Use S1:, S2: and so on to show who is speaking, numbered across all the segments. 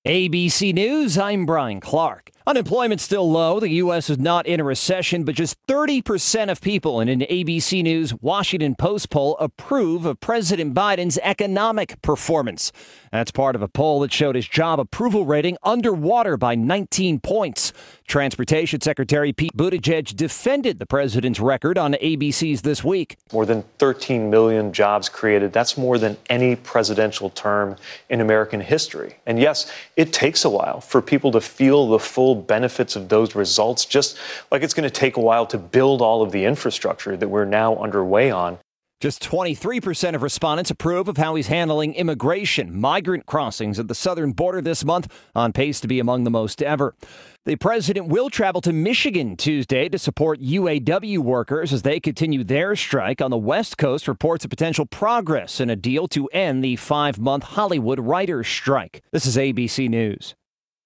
S1: ABC News, I'm Brian Clark. Unemployment's still low. The U.S. is not in a recession, but just 30% of people in an ABC News Washington Post poll approve of President Biden's economic performance. That's part of a poll that showed his job approval rating underwater by 19 points. Transportation Secretary Pete Buttigieg defended the president's record on ABC's This Week.
S2: More than 13 million jobs created. That's more than any presidential term in American history. And yes, it takes a while for people to feel the full benefits of those results, just like it's going to take a while to build all of the infrastructure that we're now underway on.
S1: Just 23% of respondents approve of how he's handling immigration. Migrant crossings at the southern border this month on pace to be among the most ever. The president will travel to Michigan Tuesday to support UAW workers as they continue their strike. On the West Coast, reports of potential progress in a deal to end the 5-month Hollywood writers' strike. This is ABC News.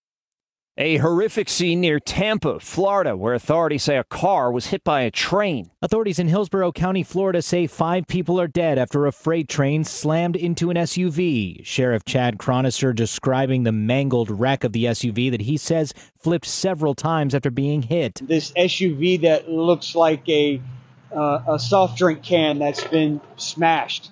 S1: A horrific scene near Tampa, Florida, where authorities say a car was hit by a train.
S3: Authorities in Hillsborough County, Florida say 5 people are dead after a freight train slammed into an SUV. Sheriff Chad Cronister describing the mangled wreck of the SUV that he says flipped several times after being hit.
S4: This SUV that looks like a soft drink can that's been smashed.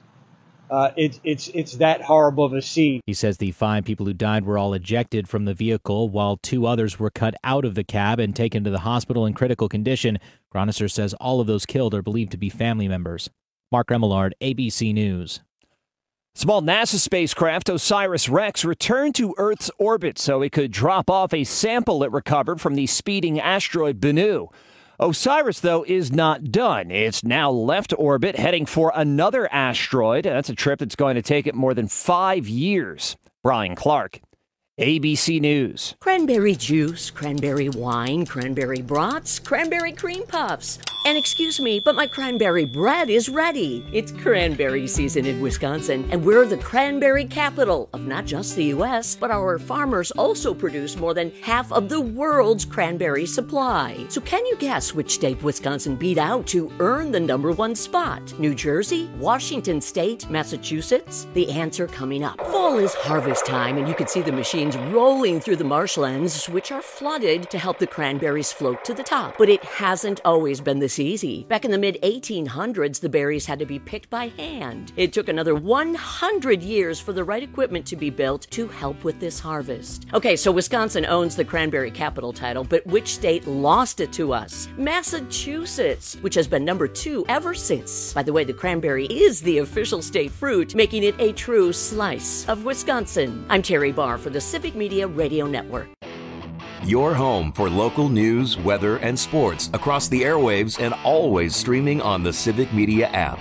S4: It's that horrible of a scene.
S3: He says the 5 people who died were all ejected from the vehicle, while 2 others were cut out of the cab and taken to the hospital in critical condition. Cronister says all of those killed are believed to be family members. Mark Remillard, ABC News.
S1: Small NASA spacecraft OSIRIS-REx returned to Earth's orbit so it could drop off a sample it recovered from the speeding asteroid Bennu. OSIRIS, though, is not done. It's now left orbit, heading for another asteroid. That's a trip that's going to take it more than 5 years. Brian Clark, ABC News.
S5: Cranberry juice, cranberry wine, cranberry brats, cranberry cream puffs. And excuse me, but my cranberry bread is ready. It's cranberry season in Wisconsin, and we're the cranberry capital of not just the U.S., but our farmers also produce more than half of the world's cranberry supply. So can you guess which state Wisconsin beat out to earn the #1 spot? New Jersey, Washington State, Massachusetts? The answer coming up. Fall is harvest time, and you can see the machines rolling through the marshlands, which are flooded to help the cranberries float to the top. But it hasn't always been this easy. Back in the mid-1800s, the berries had to be picked by hand. It took another 100 years for the right equipment to be built to help with this harvest. Okay, so Wisconsin owns the cranberry capital title, but which state lost it to us? Massachusetts, which has been #2 ever since. By the way, the cranberry is the official state fruit, making it a true slice of Wisconsin. I'm Terry Barr for the Civic Media Radio Network.
S6: Your home for local news, weather, and sports across the airwaves and always streaming on the Civic Media app.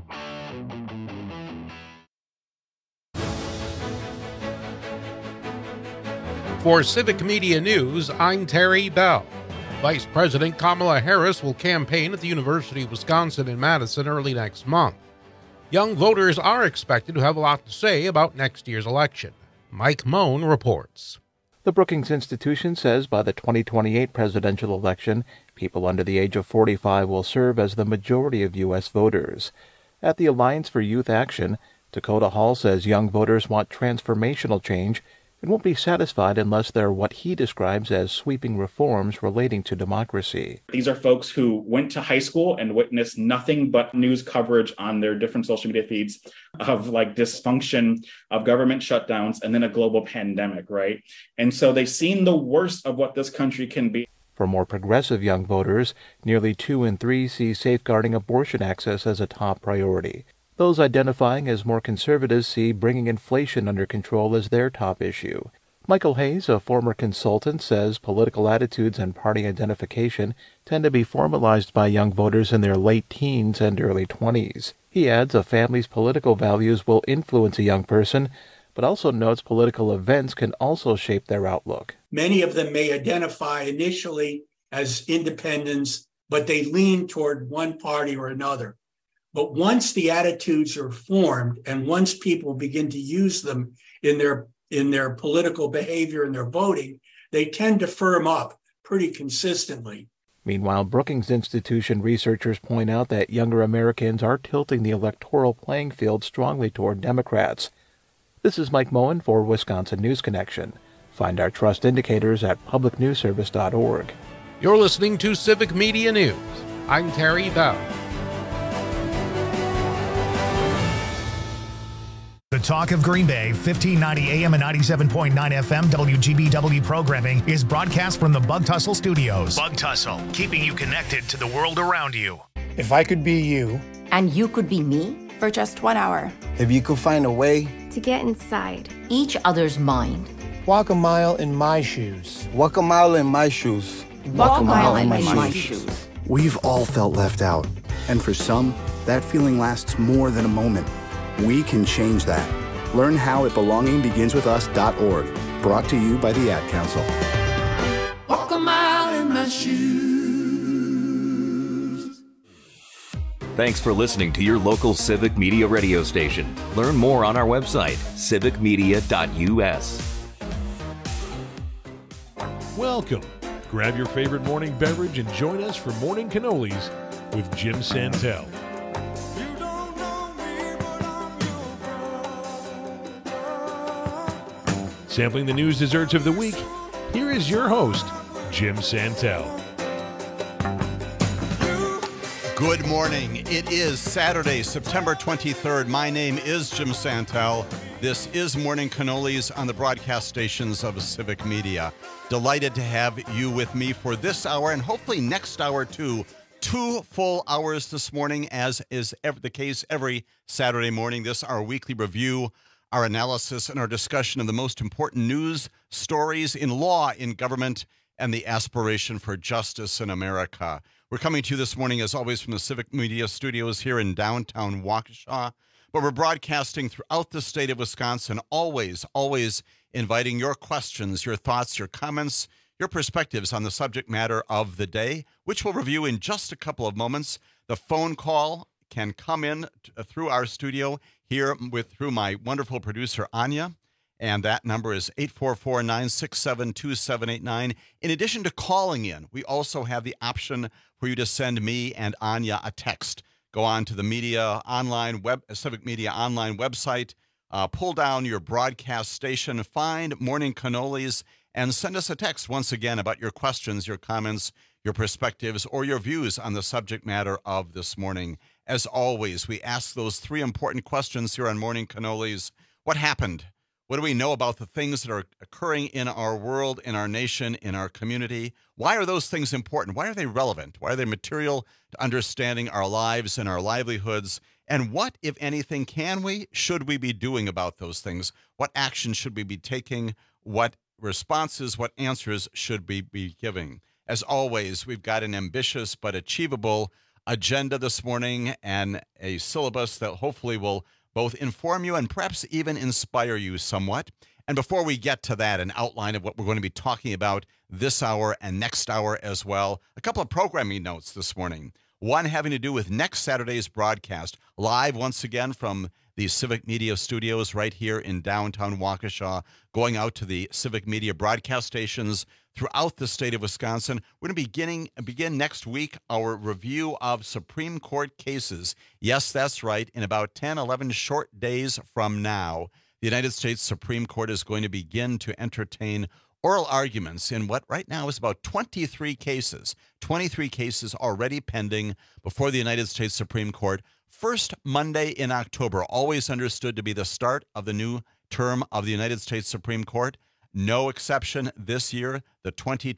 S7: For Civic Media News, I'm Terry Bell. Vice President Kamala Harris will campaign at the University of Wisconsin in Madison early next month. Young voters are expected to have a lot to say about next year's election. Mike Moan reports.
S8: The Brookings Institution says by the 2028 presidential election, people under the age of 45 will serve as the majority of U.S. voters. At the Alliance for Youth Action, Dakota Hall says young voters want transformational change and won't be satisfied unless there are what he describes as sweeping reforms relating to democracy.
S9: These are folks who went to high school and witnessed nothing but news coverage on their different social media feeds of like dysfunction, of government shutdowns, and then a global pandemic, right? And so they've seen the worst of what this country can be.
S8: For more progressive young voters, nearly 2 in 3 see safeguarding abortion access as a top priority. Those identifying as more conservatives see bringing inflation under control as their top issue. Michael Hayes, a former consultant, says political attitudes and party identification tend to be formalized by young voters in their late teens and early 20s. He adds a family's political values will influence a young person, but also notes political events can also shape their outlook.
S10: Many of them may identify initially as independents, but they lean toward one party or another. But once the attitudes are formed and once people begin to use them in their political behavior and their voting, they tend to firm up pretty consistently.
S8: Meanwhile, Brookings Institution researchers point out that younger Americans are tilting the electoral playing field strongly toward Democrats. This is Mike Moen for Wisconsin News Connection. Find our trust indicators at publicnewsservice.org.
S7: You're listening to Civic Media News. I'm Terry Bell.
S11: The Talk of Green Bay, 1590 AM and 97.9 FM WGBW programming is broadcast from the Bug Tussle Studios. Bug Tussle, keeping you connected to the world around you.
S12: If I could be you.
S13: And you could be me?
S14: For just 1 hour.
S12: If you could find a way.
S14: To get inside.
S13: Each other's mind.
S12: Walk a mile in my shoes.
S15: Walk a mile in my shoes.
S13: Walk a mile in my shoes.
S16: We've all felt left out. And for some, that feeling lasts more than a moment. We can change that. Learn how at belongingbeginswithus.org. Brought to you by the Ad Council.
S17: Walk a mile in my shoes.
S6: Thanks for listening to your local Civic Media radio station. Learn more on our website, civicmedia.us.
S18: Welcome. Grab your favorite morning beverage and join us for Morning Cannolis with Jim Santel. Sampling the news desserts of the week, here is your host, Jim Santel.
S19: Good morning. It is Saturday, September 23rd. My name is Jim Santel. This is Morning Cannolis on the broadcast stations of Civic Media. Delighted to have you with me for this hour and hopefully next hour too. 2 full hours this morning, as is the case every Saturday morning. This is our weekly review, our analysis, and our discussion of the most important news stories in law, in government, and the aspiration for justice in America. We're coming to you this morning, as always, from the Civic Media Studios here in downtown Waukesha. But we're broadcasting throughout the state of Wisconsin, always inviting your questions, your thoughts, your comments, your perspectives on the subject matter of the day, which we'll review in just a couple of moments. The phone call can come in through our studio here through my wonderful producer, Anya. And that number is 844-967-2789. In addition to calling in, we also have the option for you to send me and Anya a text. Go on to the Civic Media online website, pull down your broadcast station, find Morning Cannolis, and send us a text once again about your questions, your comments, your perspectives, or your views on the subject matter of this morning. As always, we ask those 3 important questions here on Morning Cannolis. What happened? What do we know about the things that are occurring in our world, in our nation, in our community? Why are those things important? Why are they relevant? Why are they material to understanding our lives and our livelihoods? And what, if anything, should we be doing about those things? What action should we be taking? What responses, what answers should we be giving? As always, we've got an ambitious but achievable agenda this morning and a syllabus that hopefully will both inform you and perhaps even inspire you somewhat. And before we get to that, an outline of what we're going to be talking about this hour and next hour as well, a couple of programming notes this morning. One having to do with next Saturday's broadcast, live once again from the Civic Media Studios right here in downtown Waukesha, going out to the Civic Media broadcast stations throughout the state of Wisconsin. We're going to begin next week our review of Supreme Court cases. Yes, that's right. In about 10, 11 short days from now, the United States Supreme Court is going to begin to entertain oral arguments in what right now is about 23 cases. 23 cases already pending before the United States Supreme Court. First Monday in October, always understood to be the start of the new term of the United States Supreme Court. No exception this year, the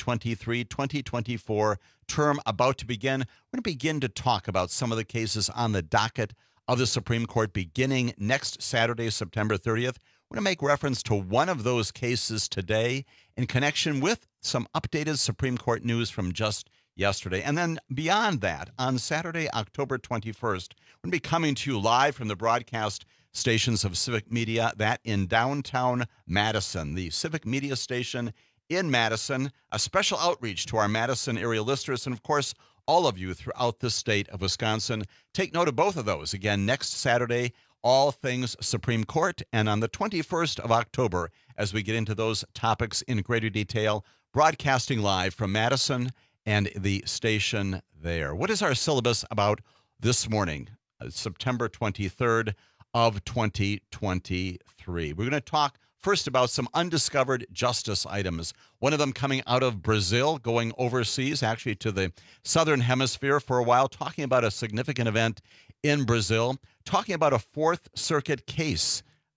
S19: 2023-2024 term about to begin. We're going to begin to talk about some of the cases on the docket of the Supreme Court beginning next Saturday, September 30th. We're going to make reference to one of those cases today in connection with some updated Supreme Court news from just yesterday. And then beyond that, on Saturday, October 21st, we're going to be coming to you live from the broadcast stations of Civic Media, that in downtown Madison, the Civic Media station in Madison, a special outreach to our Madison area listeners, and of course, all of you throughout the state of Wisconsin. Take note of both of those. Again, next Saturday, all things Supreme Court, and on the 21st of October, as we get into those topics in greater detail, broadcasting live from Madison and the station there. What is our syllabus about this morning, September 23rd of 2023? We're going to talk First, about some undiscovered justice items. One of them coming out of Brazil, going overseas, actually to the southern hemisphere for a while, talking about a significant event in Brazil, talking about a Fourth Circuit case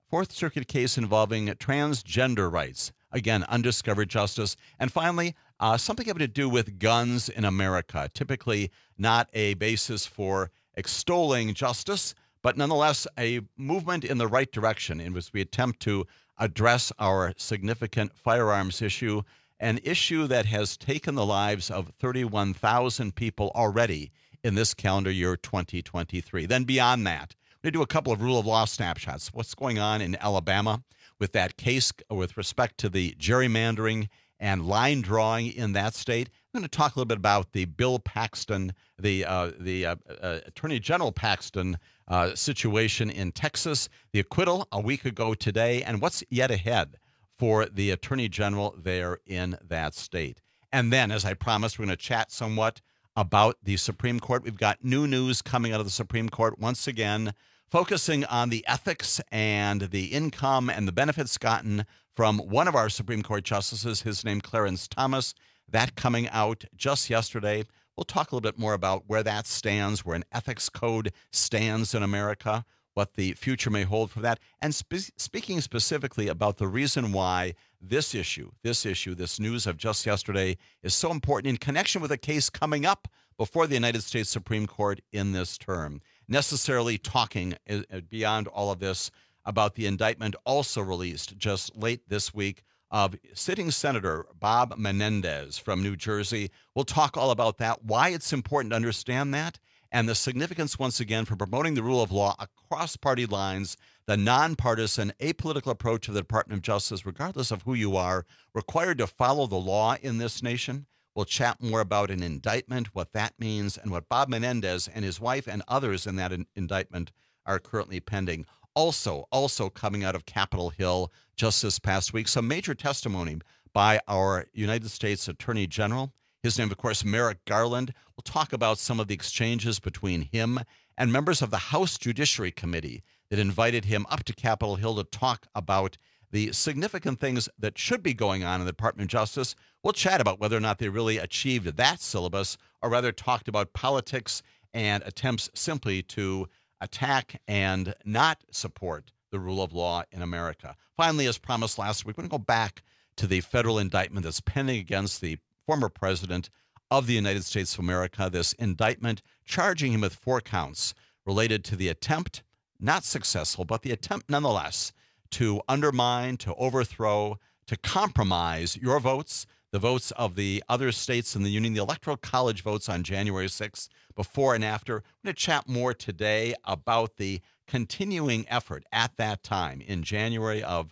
S19: involving transgender rights. Again, undiscovered justice. And finally, something having to do with guns in America. Typically not a basis for extolling justice, but nonetheless a movement in the right direction in which we attempt to address our significant firearms issue, an issue that has taken the lives of 31,000 people already in this calendar year 2023. Then beyond that, we're going to do a couple of rule of law snapshots. What's going on in Alabama with that case with respect to the gerrymandering and line drawing in that state. I'm going to talk a little bit about the Bill Paxton, the Attorney General Paxton situation in Texas, the acquittal a week ago today, and what's yet ahead for the Attorney General there in that state. And then, as I promised, we're going to chat somewhat about the Supreme Court. We've got new news coming out of the Supreme Court once again, focusing on the ethics and the income and the benefits gotten from one of our Supreme Court justices, his name Clarence Thomas. That coming out just yesterday. We'll talk a little bit more about where that stands, where an ethics code stands in America, what the future may hold for that, and speaking specifically about the reason why this news of just yesterday is so important in connection with a case coming up before the United States Supreme Court in this term. Necessarily talking beyond all of this about the indictment also released just late this week of sitting Senator Bob Menendez from New Jersey. We'll talk all about that, why it's important to understand that, and the significance, once again, for promoting the rule of law across party lines, the nonpartisan, apolitical approach of the Department of Justice, regardless of who you are, required to follow the law in this nation. We'll chat more about an indictment, what that means, and what Bob Menendez and his wife and others in that indictment are currently pending. Also coming out of Capitol Hill just this past week, some major testimony by our United States Attorney General. His name, of course, Merrick Garland. We'll talk about some of the exchanges between him and members of the House Judiciary Committee that invited him up to Capitol Hill to talk about the significant things that should be going on in the Department of Justice. We'll chat about whether or not they really achieved that syllabus, or rather talked about politics and attempts simply to attack and not support the rule of law in America. Finally, as promised last week, we're going to go back to the federal indictment that's pending against the former president of the United States of America, this indictment charging him with 4 counts related to the attempt, not successful, but the attempt nonetheless, to undermine, to overthrow, to compromise your votes, the votes of the other states in the Union, the Electoral College votes on January 6th, before and after. We're going to chat more today about the continuing effort at that time in January of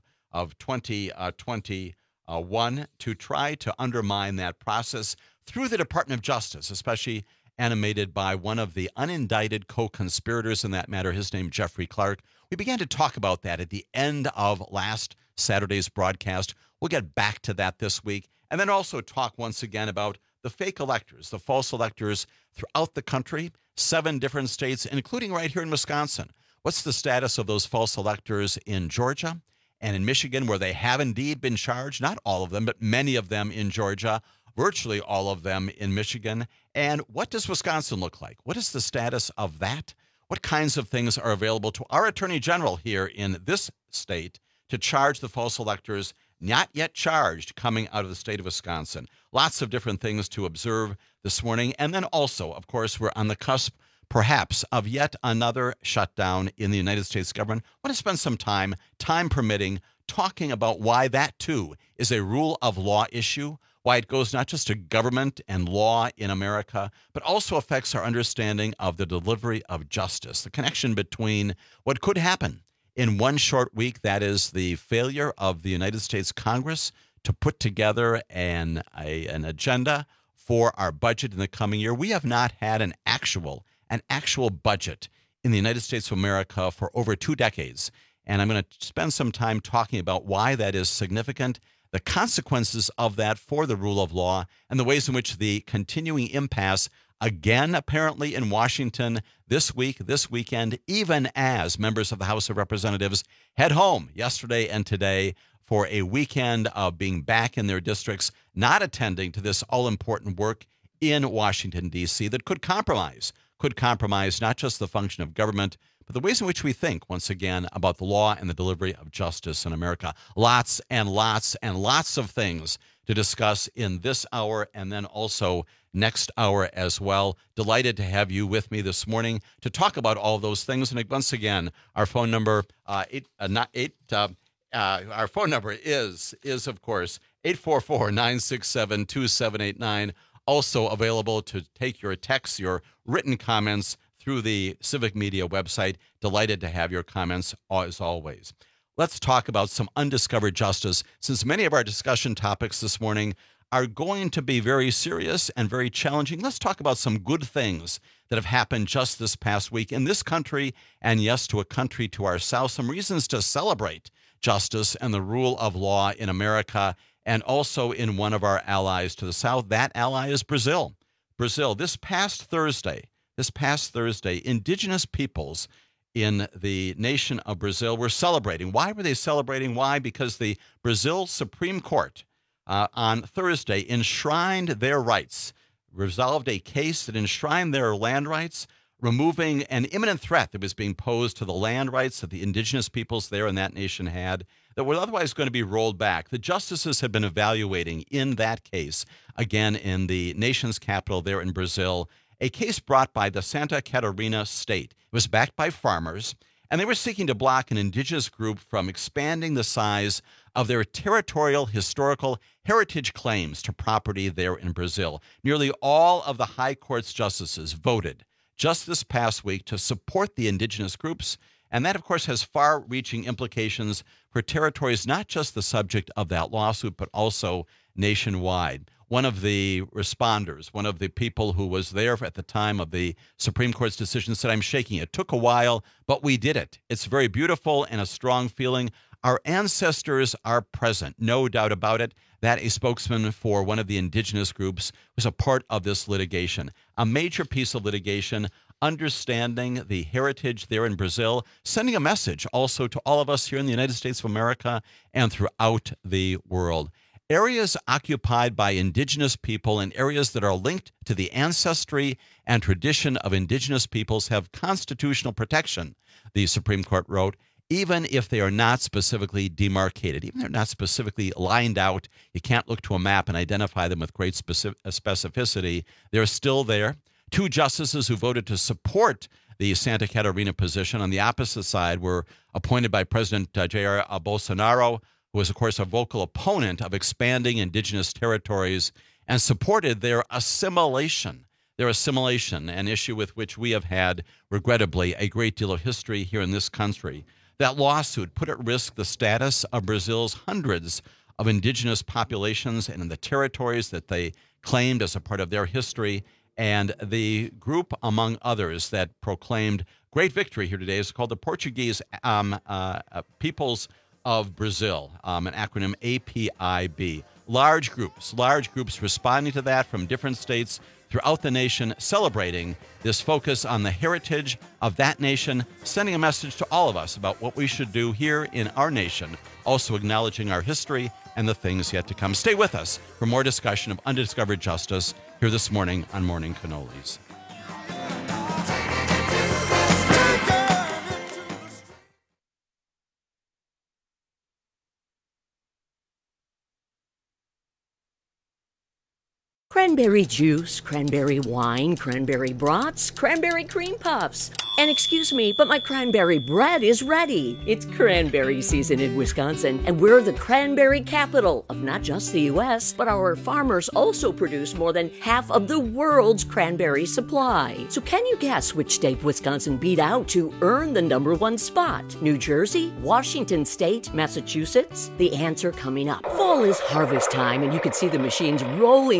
S19: 2021 to try to undermine that process through the Department of Justice, especially animated by one of the unindicted co-conspirators in that matter, his name Jeffrey Clark. We began to talk about that at the end of last Saturday's broadcast. We'll get back to that this week, and then also talk once again about the fake electors, the false electors throughout the country, 7 different states, including right here in Wisconsin. What's the status of those false electors in Georgia and in Michigan, where they have indeed been charged? Not all of them, but many of them in Georgia, virtually all of them in Michigan. And what does Wisconsin look like? What is the status of that? What kinds of things are available to our Attorney General here in this state to charge the false electors not yet charged coming out of the state of Wisconsin? Lots of different things to observe this morning. And then also, of course, we're on the cusp, perhaps, of yet another shutdown in the United States government. I want to spend some time permitting, talking about why that, too, is a rule of law issue, why it goes not just to government and law in America, but also affects our understanding of the delivery of justice, the connection between what could happen in one short week, that is the failure of the United States Congress to put together an agenda for our budget in the coming year. We have not had an actual budget in the United States of America for over 2 decades. And I'm going to spend some time talking about why that is significant, the consequences of that for the rule of law, and the ways in which the continuing impasse again, apparently, in Washington this week, this weekend, even as members of the House of Representatives head home yesterday and today for a weekend of being back in their districts, not attending to this all-important work in Washington, D.C. that could compromise not just the function of government, but the ways in which we think, once again, about the law and the delivery of justice in America. Lots and lots and lots of things to discuss in this hour and then also next hour as well. Delighted to have you with me this morning to talk about all of those things. And once again, our phone number, our phone number is of course 844-967-2789. Also available to take your texts, your written comments through the Civic Media website. Delighted to have your comments as always. Let's talk about some undiscovered justice, since many of our discussion topics this morning are going to be very serious and very challenging. Let's talk about some good things that have happened just this past week in this country, and yes, to a country to our south. Some reasons to celebrate justice and the rule of law in America, and also in one of our allies to the south. That ally is Brazil. Brazil, this past Thursday, indigenous peoples in the nation of Brazil were celebrating. Why were they celebrating? Why? Because the Brazil Supreme Court on Thursday enshrined their rights, resolved a case that enshrined their land rights, removing an imminent threat that was being posed to the land rights that the indigenous peoples there in that nation had, that were otherwise going to be rolled back. The justices had been evaluating in that case, again in the nation's capital there in Brazil, a case brought by the Santa Catarina state. It was backed by farmers, and they were seeking to block an indigenous group from expanding the size of their territorial historical heritage claims to property there in Brazil. Nearly all of the High Court's justices voted just this past week to support the indigenous groups, and that, of course, has far-reaching implications for territories not just the subject of that lawsuit, but also nationwide. One of the responders, one of the people who was there at the time of the Supreme Court's decision said, "I'm shaking. It took a while, but we did it. It's very beautiful and a strong feeling. Our ancestors are present, no doubt about it." That a spokesman for one of the indigenous groups was a part of this litigation, a major piece of litigation, understanding the heritage there in Brazil, sending a message also to all of us here in the United States of America and throughout the world. Areas occupied by indigenous people and areas that are linked to the ancestry and tradition of indigenous peoples have constitutional protection, the Supreme Court wrote, even if they are not specifically demarcated, even if they're not specifically lined out. You can't look to a map and identify them with great specificity. They're still there. Two justices who voted to support the Santa Catarina position on the opposite side were appointed by President Jair Bolsonaro, who was, of course, a vocal opponent of expanding indigenous territories and supported their assimilation. An issue with which we have had, regrettably, a great deal of history here in this country. That lawsuit put at risk the status of Brazil's hundreds of indigenous populations and in the territories that they claimed as a part of their history. And the group, among others, that proclaimed great victory here today is called the Portuguese Peoples of Brazil, an acronym APIB. Large groups responding to that from different states throughout the nation, celebrating this focus on the heritage of that nation, sending a message to all of us about what we should do here in our nation, also acknowledging our history and the things yet to come. Stay with us for more discussion of undiscovered justice here this morning on Morning Cannolis.
S5: Cranberry juice, cranberry wine, cranberry brats, cranberry cream puffs. And excuse me, but my cranberry bread is ready. It's cranberry season in Wisconsin, and we're the cranberry capital of not just the U.S., but our farmers also produce more than half of the world's cranberry supply. So can you guess which state Wisconsin beat out to earn the #1 spot? New Jersey? Washington State? Massachusetts? The answer coming up. Fall is harvest time, and you can see the machines rolling through the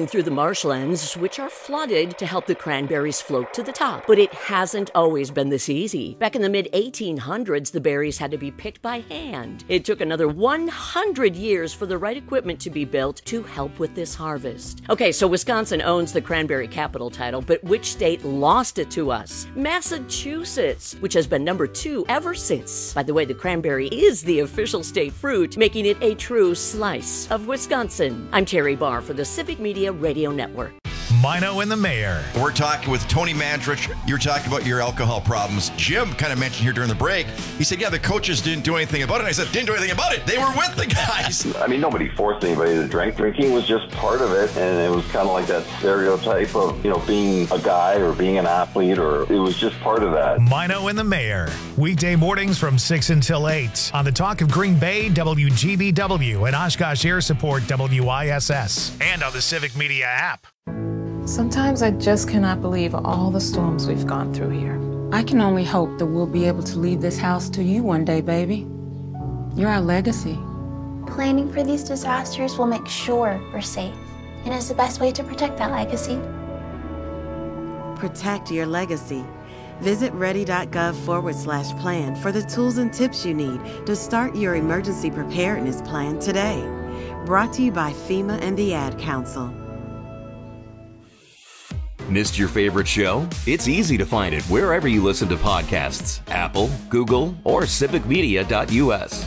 S5: marshlands, which are flooded to help the cranberries float to the top. But it hasn't always been this easy. Back in the mid-1800s, the berries had to be picked by hand. It took another 100 years for the right equipment to be built to help with this harvest. Okay, so Wisconsin owns the cranberry capital title, but which state lost it to us? Massachusetts, which has been number 2 ever since. By the way, the cranberry is the official state fruit, making it a true slice of Wisconsin. I'm Terry Barr for the Civic Media Radio Network.
S11: Mino and the Mayor.
S20: We're talking with Tony Mandrich. You're talking about your alcohol problems. Jim kind of mentioned here during the break. He said, yeah, the coaches didn't do anything about it. I said, didn't do anything about it. They were with the guys.
S21: I mean, nobody forced anybody to drink. Drinking was just part of it. And it was kind of like that stereotype of, being a guy or being an athlete, or it was just part of that.
S11: Mino and the Mayor. Weekday mornings from 6 until 8 on the Talk of Green Bay, WGBW, and Oshkosh Air Support, WISS, and on the Civic Media app.
S22: Sometimes I just cannot believe all the storms we've gone through here.
S23: I can only hope that we'll be able to leave this house to you one day, baby. You're our legacy.
S14: Planning for these disasters will make sure we're safe, and is the best way to protect that legacy.
S24: Protect your legacy. Visit ready.gov/plan for the tools and tips you need to start your emergency preparedness plan today. Brought to you by FEMA and the Ad Council.
S6: Missed your favorite show? It's easy to find it wherever you listen to podcasts. Apple, Google, or civicmedia.us.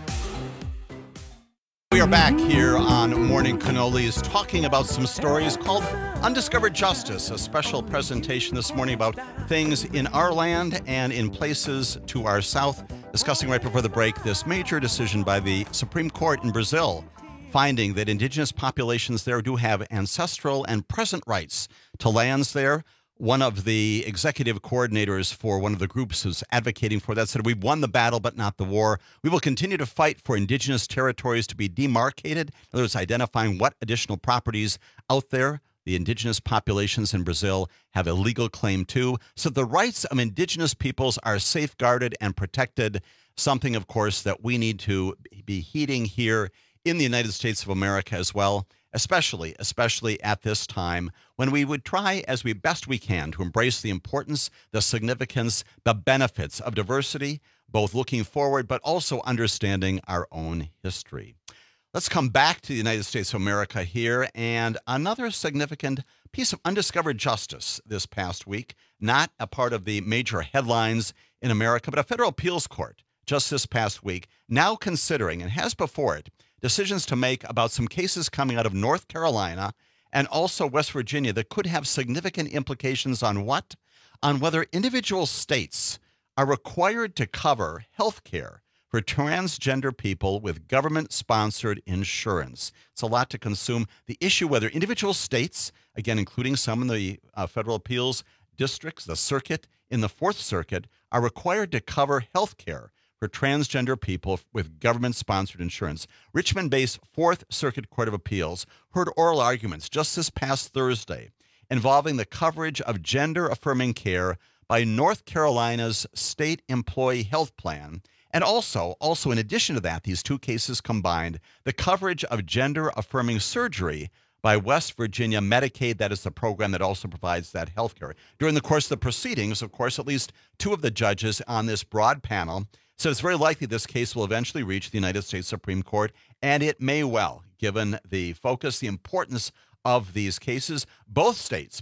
S19: We are back here on Morning Cannolis talking about some stories called Undiscovered Justice, a special presentation this morning about things in our land and in places to our south. Discussing right before the break this major decision by the Supreme Court in Brazil, finding that indigenous populations there do have ancestral and present rights to lands there. One of the executive coordinators for one of the groups who's advocating for that said, we've won the battle, but not the war. We will continue to fight for indigenous territories to be demarcated. In other words, identifying what additional properties out there the indigenous populations in Brazil have a legal claim to, so the rights of indigenous peoples are safeguarded and protected, something, of course, that we need to be heeding here in the United States of America as well, especially at this time when we would try as best we can to embrace the importance, the significance, the benefits of diversity, both looking forward but also understanding our own history. Let's come back to the United States of America here, and another significant piece of undiscovered justice this past week, not a part of the major headlines in America, but a federal appeals court just this past week now considering, and has before it, decisions to make about some cases coming out of North Carolina and also West Virginia that could have significant implications on what? On whether individual states are required to cover health care for transgender people with government-sponsored insurance. It's a lot to consume. The issue whether individual states, again, including some in the federal appeals districts, the circuit, in the Fourth Circuit, are required to cover health care for transgender people with government-sponsored insurance. Richmond-based Fourth Circuit Court of Appeals heard oral arguments just this past Thursday involving the coverage of gender-affirming care by North Carolina's state employee health plan, and also in addition to that, these two cases combined, the coverage of gender-affirming surgery by West Virginia Medicaid. That is the program that also provides that health care. During the course of the proceedings, of course, at least two of the judges on this broad panel said it's very likely this case will eventually reach the United States Supreme Court, and it may well, given the focus, the importance of these cases. Both states,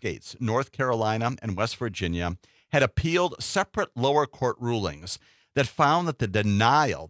S19: North Carolina and West Virginia, had appealed separate lower court rulings that found that the denial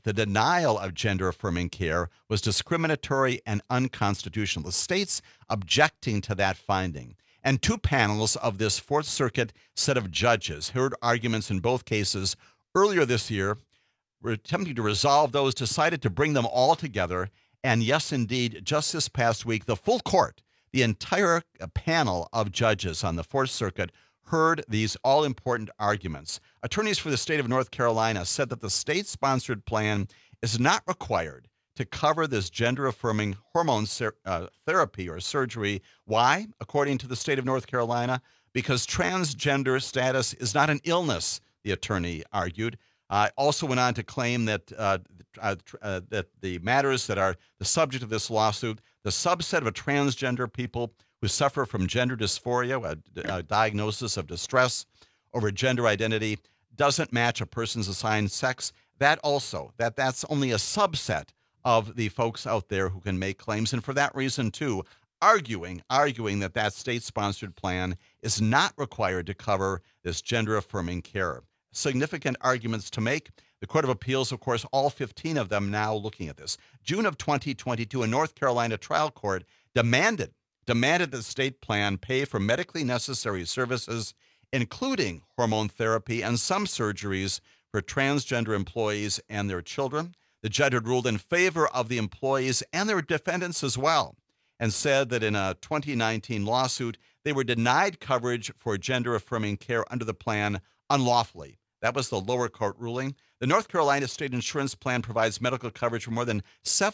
S19: of gender-affirming care was discriminatory and unconstitutional. The states objecting to that finding. And two panels of this Fourth Circuit set of judges heard arguments in both cases earlier this year, were attempting to resolve those, decided to bring them all together. And yes, indeed, just this past week, the full court, the entire panel of judges on the Fourth Circuit heard these all-important arguments. Attorneys for the state of North Carolina said that the state-sponsored plan is not required to cover this gender-affirming hormone therapy or surgery. Why? According to the state of North Carolina, because transgender status is not an illness, the attorney argued. Also went on to claim that that the matters that are the subject of this lawsuit, the subset of transgender people who suffer from gender dysphoria, a diagnosis of distress over gender identity, doesn't match a person's assigned sex. That's only a subset of the folks out there who can make claims. And for that reason, too, arguing that state-sponsored plan is not required to cover this gender-affirming care. Significant arguments to make. The Court of Appeals, of course, all 15 of them now looking at this. June of 2022, a North Carolina trial court demanded the state plan pay for medically necessary services, including hormone therapy and some surgeries for transgender employees and their children. The judge had ruled in favor of the employees and their defendants as well, and said that in a 2019 lawsuit, they were denied coverage for gender-affirming care under the plan unlawfully. That was the lower court ruling. The North Carolina State Insurance Plan provides medical coverage for more than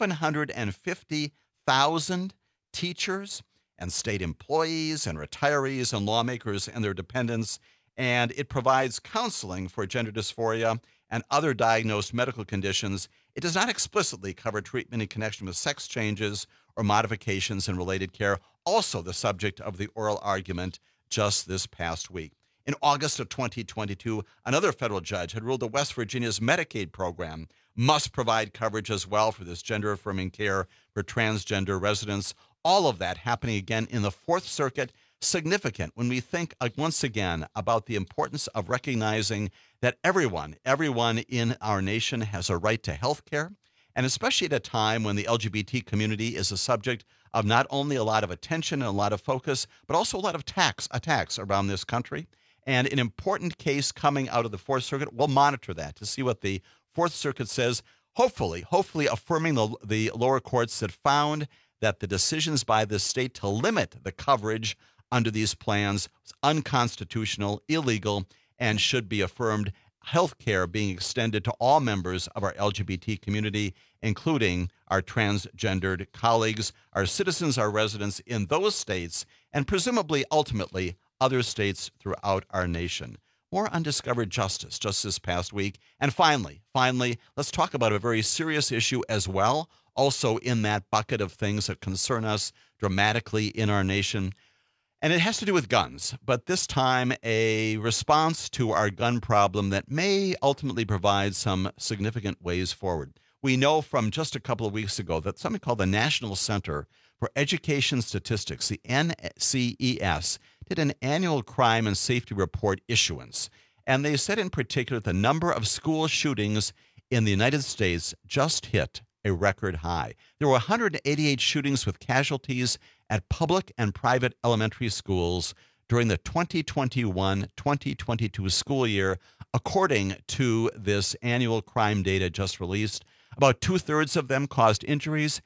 S19: 750,000 teachers and state employees and retirees and lawmakers and their dependents, and it provides counseling for gender dysphoria and other diagnosed medical conditions. It does not explicitly cover treatment in connection with sex changes or modifications and related care, also the subject of the oral argument just this past week. In August of 2022, another federal judge had ruled that West Virginia's Medicaid program must provide coverage as well for this gender-affirming care for transgender residents. All of that happening again in the Fourth Circuit. Significant when we think once again about the importance of recognizing that everyone in our nation has a right to health care, and especially at a time when the LGBT community is a subject of not only a lot of attention and a lot of focus, but also a lot of attacks around this country. And an important case coming out of the Fourth Circuit, we'll monitor that to see what the Fourth Circuit says, hopefully affirming the lower courts that found that the decisions by the state to limit the coverage under these plans was unconstitutional, illegal, and should be affirmed. Health care being extended to all members of our LGBT community, including our transgendered colleagues, our citizens, our residents in those states, and presumably, ultimately, other states throughout our nation. More undiscovered justice just this past week. And finally, let's talk about a very serious issue as well, also in that bucket of things that concern us dramatically in our nation. And it has to do with guns, but this time a response to our gun problem that may ultimately provide some significant ways forward. We know from just a couple of weeks ago that something called the National Center for Education Statistics, the NCES, did an annual crime and safety report issuance. And they said in particular the number of school shootings in the United States just hit a record high. There were 188 shootings with casualties at public and private elementary schools during the 2021-2022 school year, according to this annual crime data just released. About 2/3 of them caused injuries.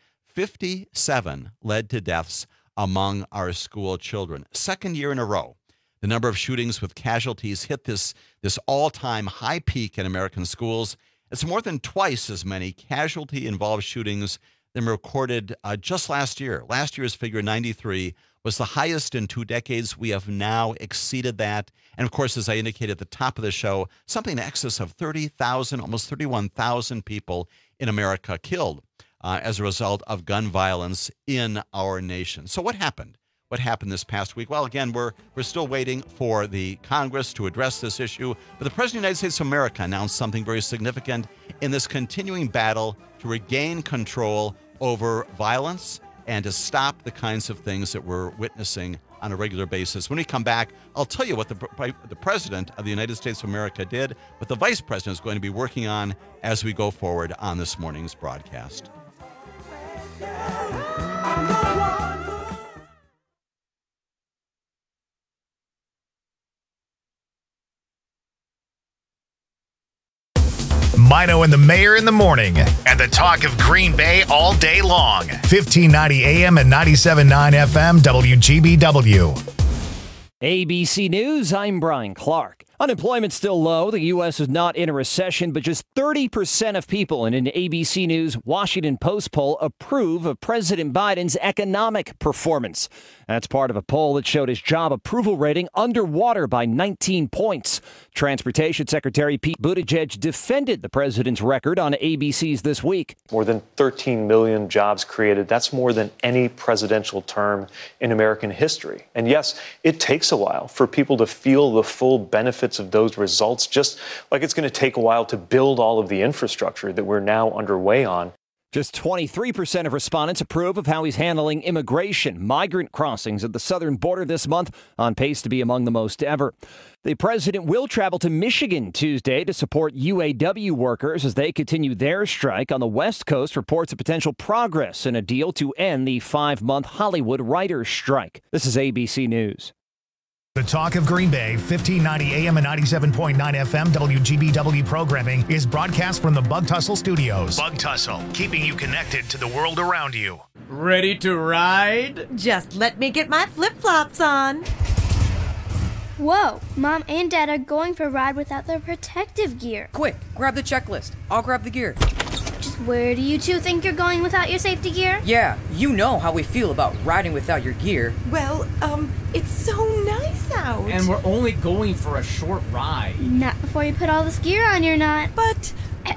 S19: 57 led to deaths among our school children. Second year in a row, the number of shootings with casualties hit this all-time high peak in American schools. It's more than twice as many casualty-involved shootings than recorded just last year. Last year's figure, 93, was the highest in 2 decades. We have now exceeded that. And, of course, as I indicated at the top of the show, something in excess of 30,000, almost 31,000 people in America killed as a result of gun violence in our nation. So what happened? What happened this past week? Well, again, we're still waiting for the Congress to address this issue. But the President of the United States of America announced something very significant in this continuing battle to regain control over violence and to stop the kinds of things that we're witnessing on a regular basis. When we come back, I'll tell you what the President of the United States of America did, what the Vice President is going to be working on as we go forward on this morning's broadcast.
S11: Mino and the Mayor in the morning, and the talk of Green Bay all day long. 1590 AM and 97.9 FM WGBW.
S1: ABC News, I'm Brian Clark. Unemployment's still low. The U.S. is not in a recession, but just 30% of people in an ABC News Washington Post poll approve of President Biden's economic performance. That's part of a poll that showed his job approval rating underwater by 19 points. Transportation Secretary Pete Buttigieg defended the president's record on ABC's This Week.
S2: More than 13 million jobs created. That's more than any presidential term in American history. And yes, it takes a while for people to feel the full benefits of those results, just like it's going to take a while to build all of the infrastructure that we're now underway on.
S1: Just 23% of respondents approve of how he's handling immigration. Migrant crossings at the southern border this month on pace to be among the most ever. The president will travel to Michigan Tuesday to support UAW workers as they continue their strike on the West Coast. Reports of potential progress in a deal to end the 5-month Hollywood writers' strike. This is ABC News.
S11: The Talk of Green Bay, 1590 AM and 97.9 FM WGBW programming is broadcast from the Bug Tussle Studios. Bug Tussle, keeping you connected to the world around you.
S3: Ready to ride?
S4: Just let me get my flip-flops on.
S25: Whoa, Mom and Dad are going for a ride without their protective gear.
S26: Quick, grab the checklist. I'll grab the gear.
S25: Just where do you two think you're going without your safety gear?
S26: Yeah, you know how we feel about riding without your gear.
S4: Well, it's so nice out.
S3: And we're only going for a short ride.
S25: Not before you put all this gear on, you're not.
S4: But,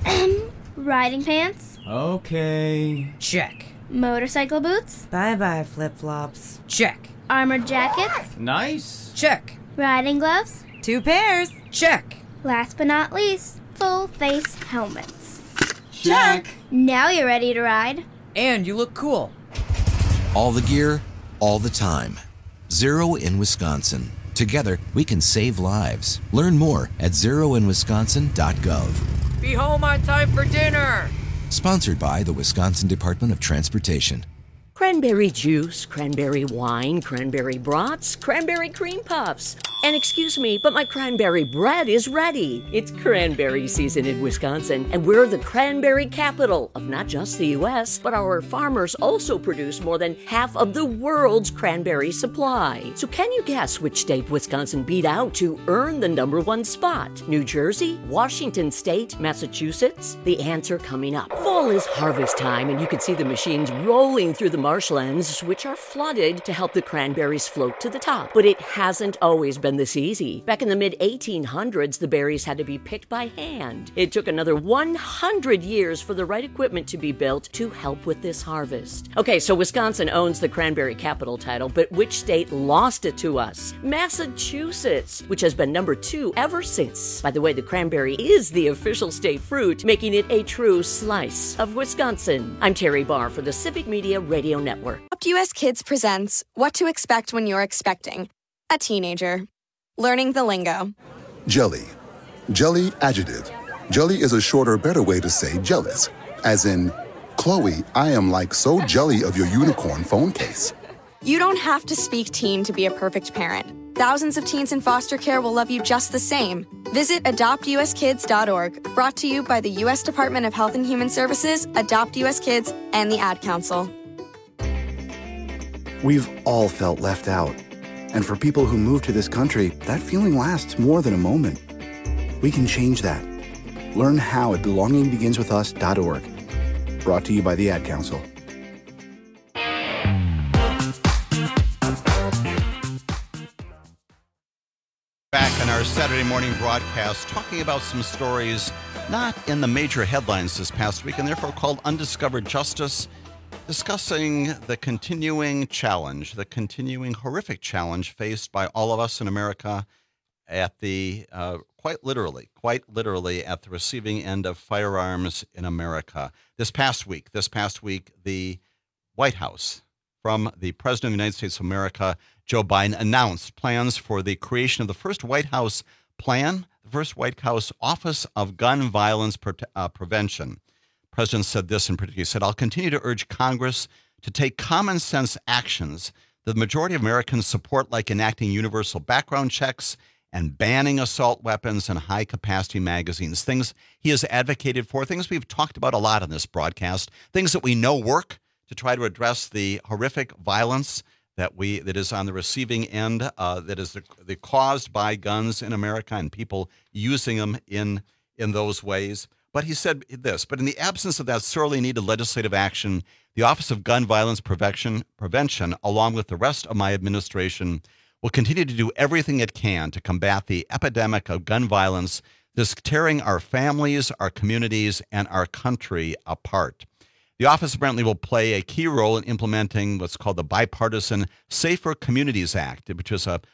S25: riding pants?
S3: Okay.
S26: Check.
S25: Motorcycle boots?
S4: Bye-bye, flip-flops.
S26: Check.
S25: Armored jackets?
S3: Nice.
S26: Check.
S25: Riding gloves?
S4: 2 pairs.
S26: Check.
S25: Last but not least, full face helmets.
S3: Check.
S25: Now you're ready to ride.
S26: And you look cool.
S27: All the gear, all the time. Zero in Wisconsin. Together, we can save lives. Learn more at zeroinwisconsin.gov.
S26: Be home on time for dinner.
S27: Sponsored by the Wisconsin Department of Transportation.
S5: Cranberry juice, cranberry wine, cranberry brats, cranberry cream puffs. And excuse me, but my cranberry bread is ready. It's cranberry season in Wisconsin, and we're the cranberry capital of not just the U.S., but our farmers also produce more than half of the world's cranberry supply. So can you guess which state Wisconsin beat out to earn the #1 spot? New Jersey, Washington State, Massachusetts? The answer coming up. Fall is harvest time, and you can see the machines rolling through the marshlands, which are flooded to help the cranberries float to the top. But it hasn't always been this easy. Back in the mid-1800s, the berries had to be picked by hand. It took another 100 years for the right equipment to be built to help with this harvest. Okay, so Wisconsin owns the cranberry capital title, but which state lost it to us? Massachusetts, which has been #2 ever since. By the way, the cranberry is the official state fruit, making it a true slice of Wisconsin. I'm Terry Barr for the Civic Media Radio Network.
S28: Adopt US Kids presents What to Expect When You're Expecting a Teenager. Learning the lingo.
S29: Jelly. Jelly adjective. Jelly is a shorter, better way to say jealous. As in, Chloe, I am like so jelly of your unicorn phone case.
S28: You don't have to speak teen to be a perfect parent. Thousands of teens in foster care will love you just the same. Visit adoptuskids.org, brought to you by the U.S. Department of Health and Human Services, Adopt US Kids, and the Ad Council.
S16: We've all felt left out. And for people who move to this country, that feeling lasts more than a moment. We can change that. Learn how at belongingbeginswithus.org. Brought to you by the Ad Council.
S19: Back in our Saturday morning broadcast, talking about some stories not in the major headlines this past week, and therefore called Undiscovered Justice, discussing the continuing challenge, the continuing horrific challenge faced by all of us in America at the, quite literally at the receiving end of firearms in America. This past week, the White House, from the President of the United States of America, Joe Biden, announced plans for the creation of the first White House plan, the first White House Office of Gun Violence Prevention. The President said this in particular. He said, I'll continue to urge Congress to take common sense actions that the majority of Americans support, like enacting universal background checks and banning assault weapons and high-capacity magazines, things he has advocated for, things we've talked about a lot on this broadcast, things that we know work to try to address the horrific violence that is on the receiving end, that is the caused by guns in America and people using them in those ways. But he said this, but in the absence of that sorely needed legislative action, the Office of Gun Violence Prevention, along with the rest of my administration, will continue to do everything it can to combat the epidemic of gun violence that's tearing our families, our communities, and our country apart. The office apparently will play a key role in implementing what's called the Bipartisan Safer Communities Act, which is a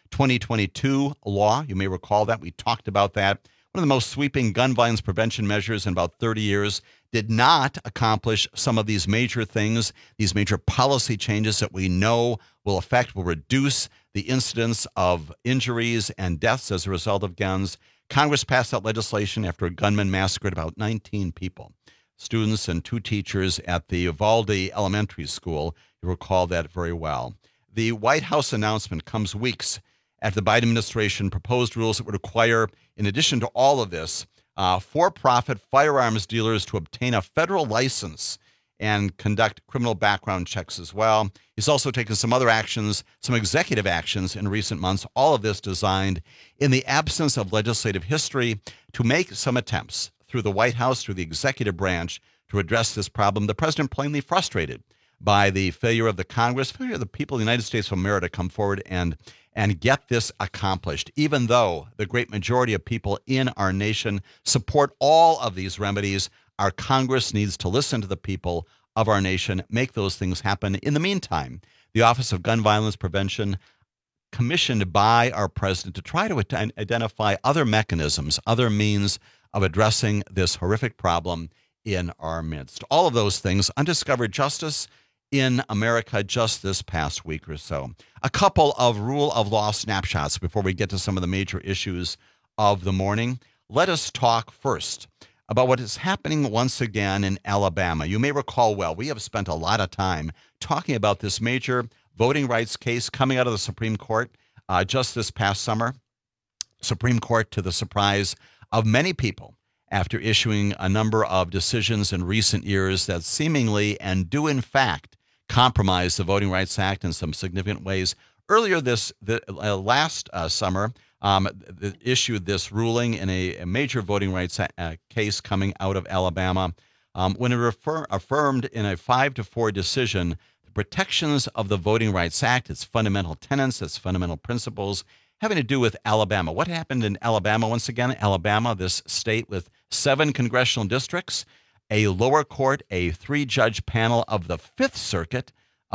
S19: 2022 law. You may recall that. We talked about that. One of the most sweeping gun violence prevention measures in about 30 years, did not accomplish some of these major things, these major policy changes that we know will reduce the incidence of injuries and deaths as a result of guns. Congress passed that legislation after a gunman massacred about 19 people, students and 2 teachers at the Uvalde Elementary School. You recall that very well. The White House announcement comes weeks after the Biden administration proposed rules that would require, in addition to all of this, for-profit firearms dealers to obtain a federal license and conduct criminal background checks as well. He's also taken some other actions, some executive actions in recent months, all of this designed in the absence of legislative history to make some attempts through the White House, through the executive branch, to address this problem. The president plainly frustrated by the failure of the Congress, failure of the people of the United States of America to come forward and get this accomplished, even though the great majority of people in our nation support all of these remedies. Our Congress needs to listen to the people of our nation, make those things happen. In the meantime, the Office of Gun Violence Prevention, commissioned by our president to try to identify other mechanisms, other means of addressing this horrific problem in our midst. All of those things, undiscovered justice in America just this past week or so. A couple of rule of law snapshots before we get to some of the major issues of the morning. Let us talk first about what is happening once again in Alabama. You may recall well, we have spent a lot of time talking about this major voting rights case coming out of the Supreme Court just this past summer. Supreme Court, to the surprise of many people, after issuing a number of decisions in recent years that seemingly and do in fact compromise the Voting Rights Act in some significant ways. Earlier last summer, issued this ruling in a major voting rights case coming out of Alabama when it affirmed in a 5-4 decision the protections of the Voting Rights Act, its fundamental tenets, its fundamental principles, having to do with Alabama. What happened in Alabama? Once again, Alabama, this state with 7 congressional districts, a lower court, a 3-judge panel of the Fifth Circuit,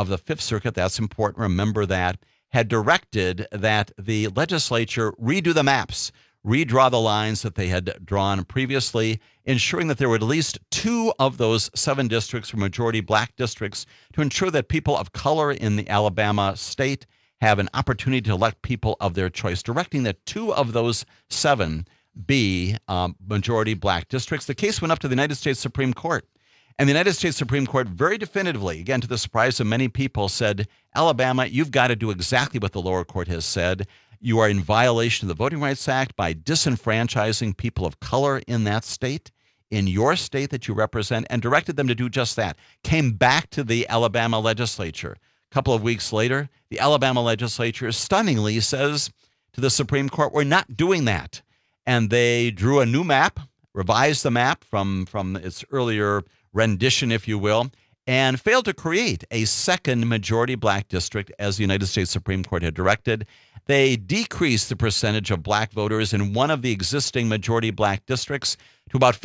S19: that's important, remember that, had directed that the legislature redo the maps, redraw the lines that they had drawn previously, ensuring that there were at least 2 of those 7 districts were majority black districts to ensure that people of color in the Alabama state have an opportunity to elect people of their choice, directing that 2 of those 7 be majority black districts. The case went up to the United States Supreme Court. And the United States Supreme Court very definitively, again, to the surprise of many people, said, Alabama, you've got to do exactly what the lower court has said. You are in violation of the Voting Rights Act by disenfranchising people of color in that state, in your state that you represent, and directed them to do just that. Came back to the Alabama legislature. A couple of weeks later, the Alabama legislature stunningly says to the Supreme Court, we're not doing that. And they drew a new map, revised the map from its earlier rendition, if you will, and failed to create a second majority black district as the United States Supreme Court had directed. They decreased the percentage of black voters in one of the existing majority black districts to about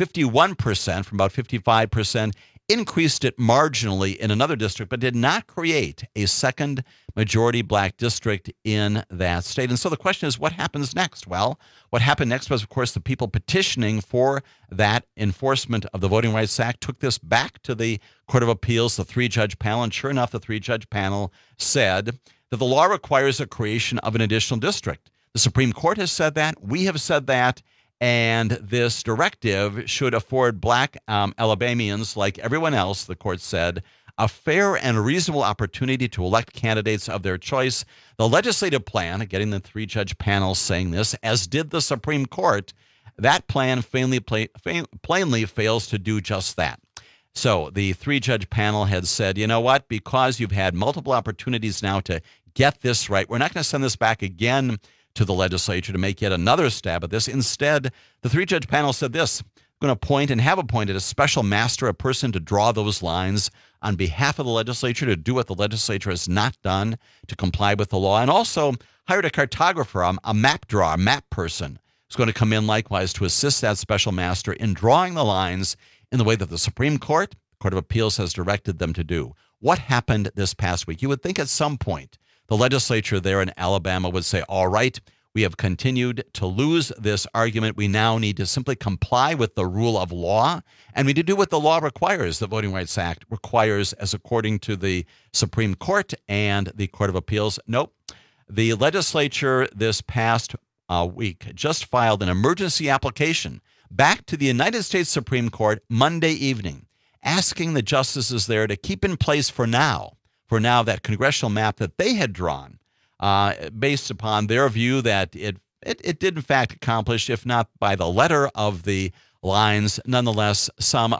S19: 51% from about 55%, increased it marginally in another district, but did not create a second majority black district in that state. And so the question is, what happens next? Well, what happened next was, of course, the people petitioning for that enforcement of the Voting Rights Act took this back to the Court of Appeals, the 3-judge panel, and sure enough, the 3-judge panel said that the law requires the creation of an additional district. The Supreme Court has said that. We have said that. And this directive should afford black Alabamians, like everyone else, the court said, a fair and reasonable opportunity to elect candidates of their choice. The legislative plan, getting the 3-judge panel saying this, as did the Supreme Court, that plan plainly fails to do just that. So the 3-judge panel had said, you know what, because you've had multiple opportunities now to get this right. We're not going to send this back again to the legislature to make yet another stab at this. Instead, the 3-judge panel said this: going to appoint and have appointed a special master, a person to draw those lines on behalf of the legislature, to do what the legislature has not done to comply with the law, and also hired a cartographer, a map drawer, a map person, who's going to come in likewise to assist that special master in drawing the lines in the way that the Supreme Court, Court of Appeals, has directed them to do. What happened this past week? You would think at some point the legislature there in Alabama would say, all right, we have continued to lose this argument. We now need to simply comply with the rule of law, and we need to do what the law requires, the Voting Rights Act requires, as according to the Supreme Court and the Court of Appeals. Nope. The legislature this past week just filed an emergency application back to the United States Supreme Court Monday evening, asking the justices there to keep in place for now that congressional map that they had drawn, based upon their view that it did in fact accomplish, if not by the letter of the lines, nonetheless some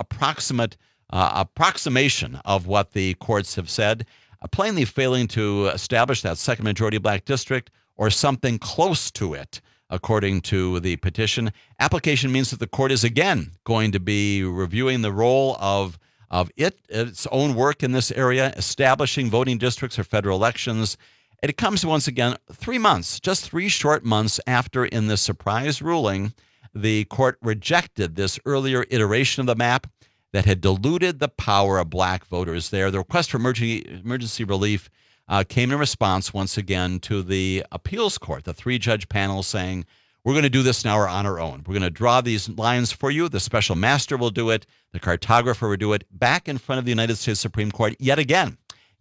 S19: approximation of what the courts have said, plainly failing to establish that second majority black district or something close to it, according to the petition. Application means that the court is again going to be reviewing the role of its own work in this area, establishing voting districts for federal elections. It comes once again 3 months, just 3 short months after, in this surprise ruling, the court rejected this earlier iteration of the map that had diluted the power of black voters there. The request for emergency relief came in response once again to the appeals court, the 3-judge panel, saying, we're going to do this now on our own. We're going to draw these lines for you. The special master will do it. The cartographer will do it, back in front of the United States Supreme Court yet again.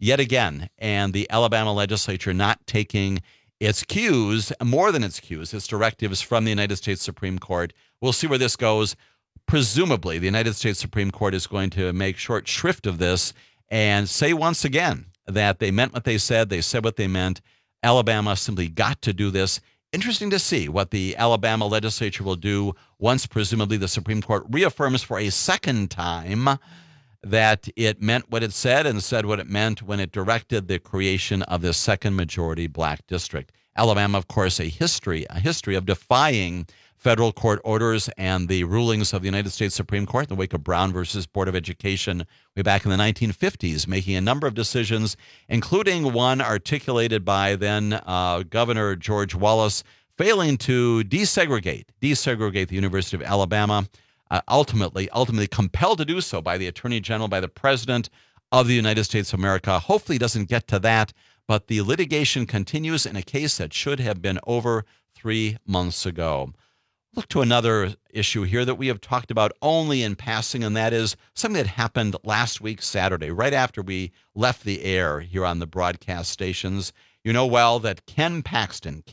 S19: And the Alabama legislature not taking its cues, more than its cues, its directives from the United States Supreme Court. We'll see where this goes. Presumably, the United States Supreme Court is going to make short shrift of this and say once again that they meant what they said what they meant. Alabama simply got to do this. Interesting to see what the Alabama legislature will do once, presumably, the Supreme Court reaffirms for a second time that it meant what it said and said what it meant when it directed the creation of this second majority black district. Alabama, of course, a history of defying federal court orders and the rulings of the United States Supreme Court in the wake of Brown versus Board of Education way back in the 1950s, making a number of decisions, including one articulated by then Governor George Wallace, failing to desegregate the University of Alabama, ultimately compelled to do so by the Attorney General, by the President of the United States of America. Hopefully it doesn't get to that, but the litigation continues in a case that should have been over 3 months ago. Look to another issue here that we have talked about only in passing, and that is something that happened last week, Saturday, right after we left the air here on the broadcast stations. You know well that Ken Paxton,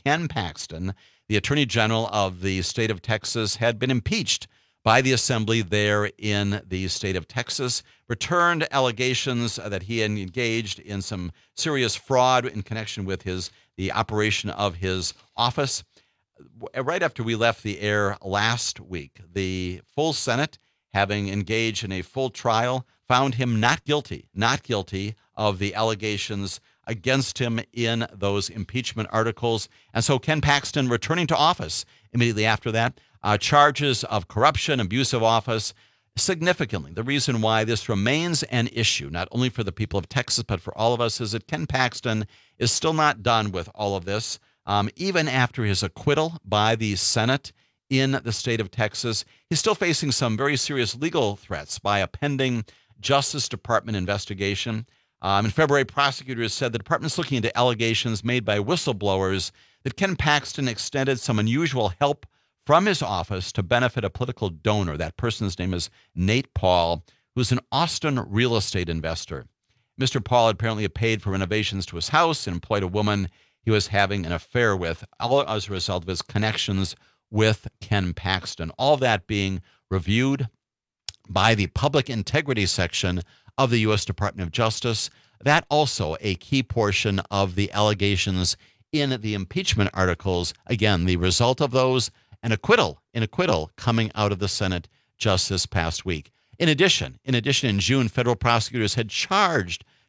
S19: the Attorney General of the state of Texas, had been impeached by the Assembly there in the state of Texas, returned allegations that he had engaged in some serious fraud in connection with the operation of his office. Right after we left the air last week, the full Senate, having engaged in a full trial, found him not guilty of the allegations against him in those impeachment articles. And so Ken Paxton, returning to office immediately after that, charges of corruption, abuse of office. Significantly, the reason why this remains an issue, not only for the people of Texas, but for all of us, is that Ken Paxton is still not done with all of this. Even after his acquittal by the Senate in the state of Texas, he's still facing some very serious legal threats by a pending Justice Department investigation. In February, prosecutors said the department's looking into allegations made by whistleblowers that Ken Paxton extended some unusual help from his office to benefit a political donor. That person's name is Nate Paul, who's an Austin real estate investor. Mr. Paul had apparently paid for renovations to his house and employed a woman he was having an affair with, all as a result of his connections with Ken Paxton. All that being reviewed by the Public Integrity Section of the U.S. Department of Justice. That also a key portion of the allegations in the impeachment articles. Again, the result of those, an acquittal coming out of the Senate just this past week. In addition, in June, federal prosecutors had charged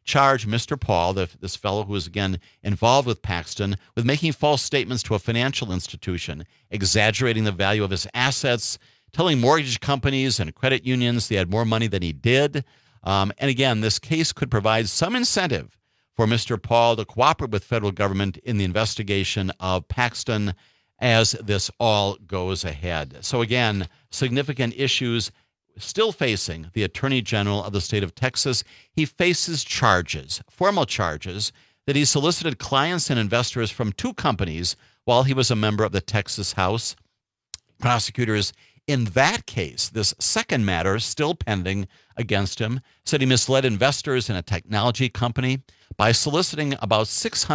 S19: charge Mr. Paul, this fellow who was, again, involved with Paxton, with making false statements to a financial institution, exaggerating the value of his assets, telling mortgage companies and credit unions he had more money than he did. And again, this case could provide some incentive for Mr. Paul to cooperate with federal government in the investigation of Paxton as this all goes ahead. So again, significant issues still facing the Attorney General of the state of Texas. He faces charges, formal charges, that he solicited clients and investors from 2 companies while he was a member of the Texas House. Prosecutors in that case, this second matter still pending against him, said he misled investors in a technology company by soliciting about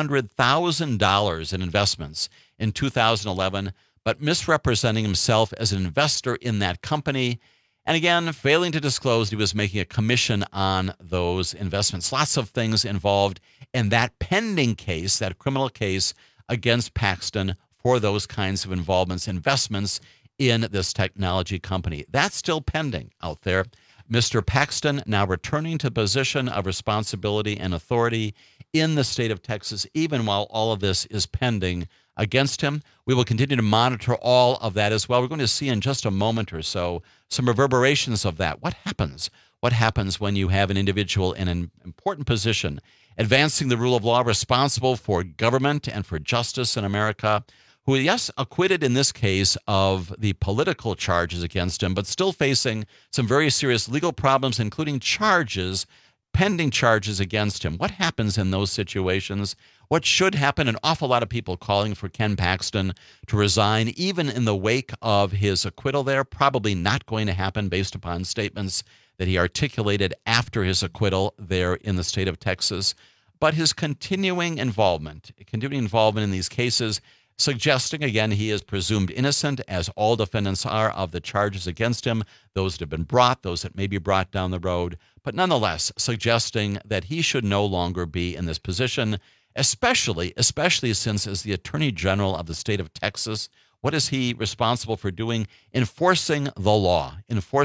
S19: $600,000 in investments in 2011, but misrepresenting himself as an investor in that company, and again, failing to disclose he was making a commission on those investments. Lots of things involved in that pending case, that criminal case against Paxton for those kinds of involvements, investments in this technology company. That's still pending out there. Mr. Paxton now returning to the position of responsibility and authority in the state of Texas, even while all of this is pending against him. We will continue to monitor all of that as well. We're going to see in just a moment or so some reverberations of that. What happens? What happens when you have an individual in an important position, advancing the rule of law, responsible for government and for justice in America, who, yes, acquitted in this case of the political charges against him, but still facing some very serious legal problems, including charges, pending charges against him. What happens in those situations? What should happen? An awful lot of people calling for Ken Paxton to resign, even in the wake of his acquittal there. Probably not going to happen based upon statements that he articulated after his acquittal there in the state of Texas. But his continuing involvement in these cases, suggesting, again, he is presumed innocent, as all defendants are, of the charges against him, those that have been brought, those that may be brought down the road, but nonetheless suggesting that he should no longer be in this position, especially since as the Attorney General of the state of Texas, what is he responsible for doing? Enforcing the law,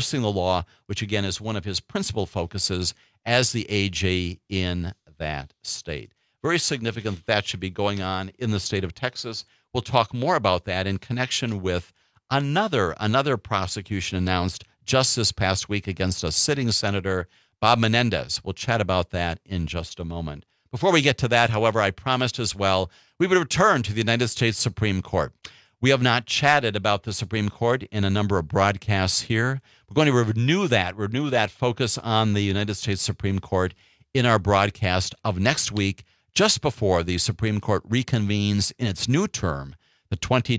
S19: which again is one of his principal focuses as the AG in that state. Very significant that should be going on in the state of Texas. We'll talk more about that in connection with another prosecution announced just this past week against a sitting senator, Bob Menendez. We'll chat about that in just a moment. Before we get to that, however, I promised as well we would return to the United States Supreme Court. We have not chatted about the Supreme Court in a number of broadcasts here. We're going to renew that focus on the United States Supreme Court in our broadcast of next week, just before the Supreme Court reconvenes in its new term, the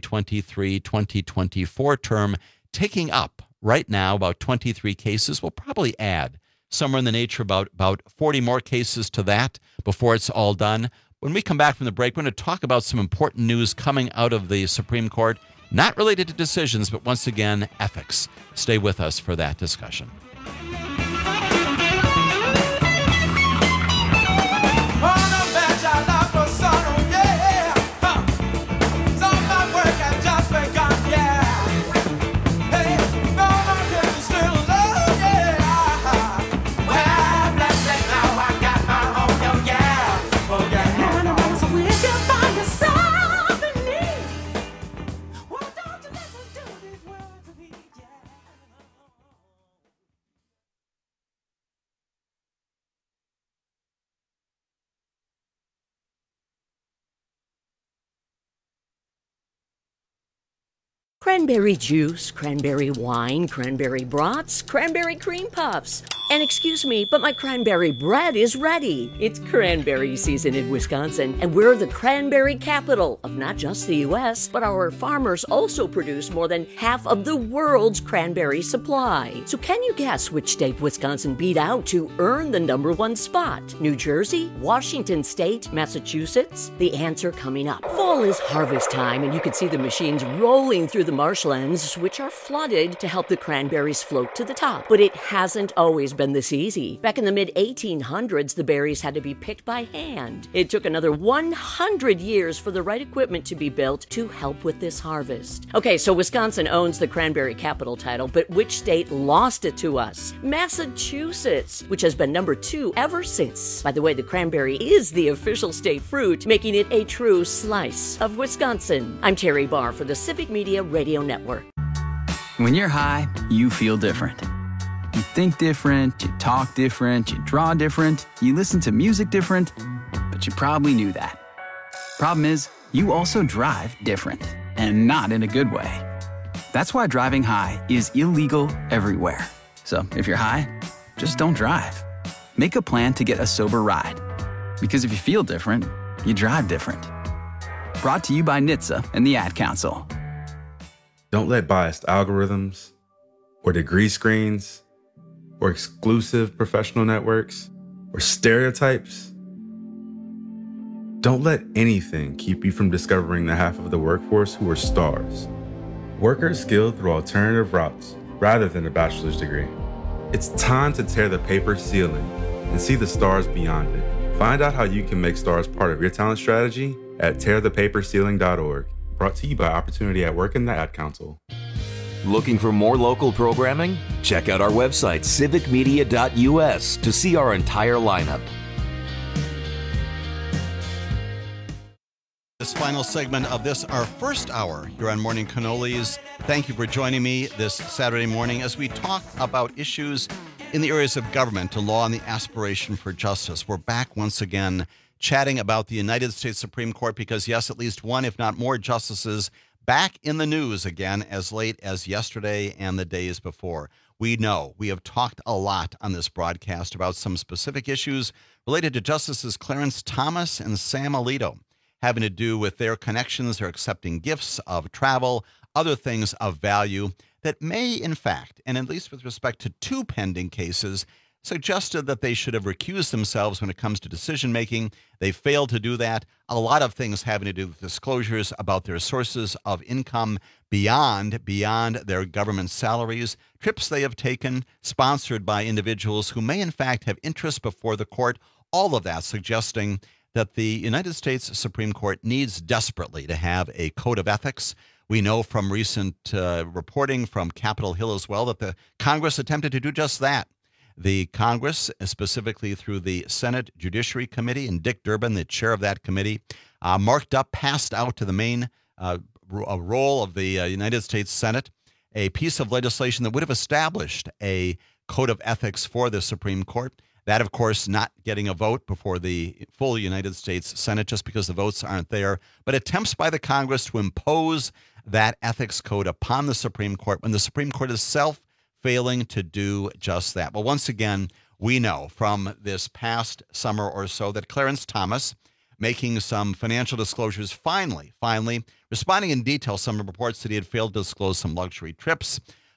S19: 2023-2024 term, taking up right now about 23 cases. We'll probably add somewhere in the nature of about 40 more cases to that before it's all done. When we come back from the break, we're going to talk about some important news coming out of the Supreme Court, not related to decisions, but once again, ethics. Stay with us for that discussion.
S5: Cranberry juice, cranberry wine, cranberry brats, cranberry cream puffs. And excuse me, but my cranberry bread is ready. It's cranberry season in Wisconsin, and we're the cranberry capital of not just the U.S., but our farmers also produce more than half of the world's cranberry supply. So can you guess which state Wisconsin beat out to earn the #1 spot? New Jersey? Washington State? Massachusetts? The answer coming up. Fall is harvest time, and you can see the machines rolling through the marshlands, which are flooded to help the cranberries float to the top. But it hasn't always been been this easy. Back in the mid-1800s, the berries had to be picked by hand. It took another 100 years for the right equipment to be built to help with this harvest. Okay, so Wisconsin owns the cranberry capital title, but which state lost it to us? Massachusetts, which has been number 2 ever since. By the way, the cranberry is the official state fruit, making it a true slice of Wisconsin. I'm Terry Barr for the Civic Media Radio Network.
S7: When you're high, you feel different. You think different, you talk different, you draw different, you listen to music different, but you probably knew that. Problem is, you also drive different, and not in a good way. That's why driving high is illegal everywhere. So if you're high, just don't drive. Make a plan to get a sober ride. Because if you feel different, you drive different. Brought to you by NHTSA and the Ad Council.
S8: Don't let biased algorithms or degree screens or exclusive professional networks or stereotypes. Don't let anything keep you from discovering the half of the workforce who are stars. Workers skilled through alternative routes rather than a bachelor's degree. It's time to tear the paper ceiling and see the stars beyond it. Find out how you can make stars part of your talent strategy at tearthepaperceiling.org. Brought to you by Opportunity at Work and the Ad Council.
S6: Looking for more local programming? Check out our website, civicmedia.us, to see our entire lineup.
S19: This final segment of this, our first hour here on Morning Cannolis. Thank you for joining me this Saturday morning as we talk about issues in the areas of government, to law, and the aspiration for justice. We're back once again chatting about the United States Supreme Court because, yes, at least one, if not more, justices back in the news again as late as yesterday and the days before. We know we have talked a lot on this broadcast about some specific issues related to Justices Clarence Thomas and Sam Alito, having to do with their connections, their accepting gifts of travel, other things of value that may, in fact, and at least with respect to 2 pending cases, suggested that they should have recused themselves when it comes to decision-making. They failed to do that. A lot of things having to do with disclosures about their sources of income beyond their government salaries, trips they have taken, sponsored by individuals who may, in fact, have interest before the court. All of that suggesting that the United States Supreme Court needs desperately to have a code of ethics. We know from recent reporting from Capitol Hill as well that the Congress attempted to do just that. The Congress, specifically through the Senate Judiciary Committee, and Dick Durbin, the chair of that committee, marked up, passed out to the main role of the United States Senate a piece of legislation that would have established a code of ethics for the Supreme Court. That, of course, not getting a vote before the full United States Senate just because the votes aren't there, but attempts by the Congress to impose that ethics code upon the Supreme Court when the Supreme Court is failing to do just that. Well, once again, we know from this past summer or so that Clarence Thomas, making some financial disclosures, finally responding in detail some reports that he had failed to disclose some luxury trips,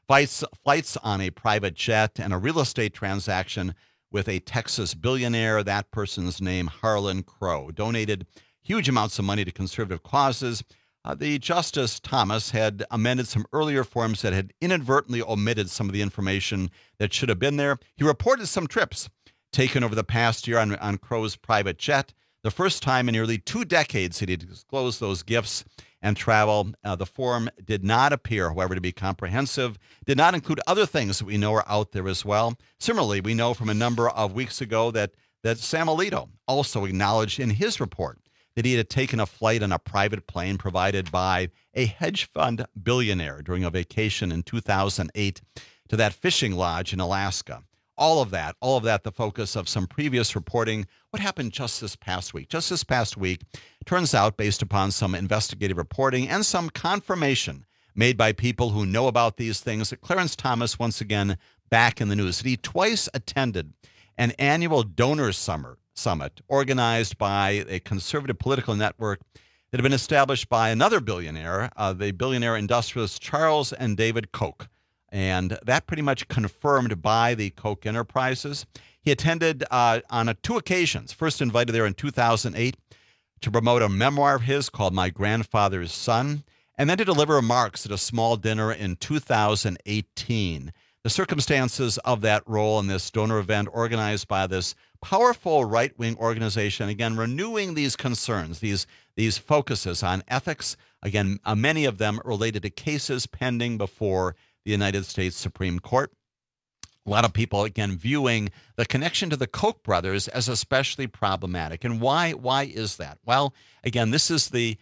S19: flights on a private jet, and a real estate transaction with a Texas billionaire, that person's name, Harlan Crow, donated huge amounts of money to conservative causes. The Justice Thomas had amended some earlier forms that had inadvertently omitted some of the information that should have been there. He reported some trips taken over the past year on Crow's private jet. The first time in nearly 2 decades that he disclosed those gifts and travel. The form did not appear, however, to be comprehensive, did not include other things that we know are out there as well. Similarly, we know from a number of weeks ago that Sam Alito also acknowledged in his report that he had taken a flight on a private plane provided by a hedge fund billionaire during a vacation in 2008 to that fishing lodge in Alaska. All of that, the focus of some previous reporting. What happened just this past week? Just this past week, turns out, based upon some investigative reporting and some confirmation made by people who know about these things, that Clarence Thomas, once again, back in the news. He twice attended an annual donor summit organized by a conservative political network that had been established by another billionaire, the billionaire industrialist Charles and David Koch. And that pretty much confirmed by the Koch enterprises. He attended on 2 occasions, first invited there in 2008 to promote a memoir of his called My Grandfather's Son, and then to deliver remarks at a small dinner in 2018. the circumstances of that role in this donor event organized by this powerful right-wing organization, again, renewing these concerns, these focuses on ethics, again, many of them related to cases pending before the United States Supreme Court. A lot of people, again, viewing the connection to the Koch brothers as especially problematic. And why is that? Well, again, this is the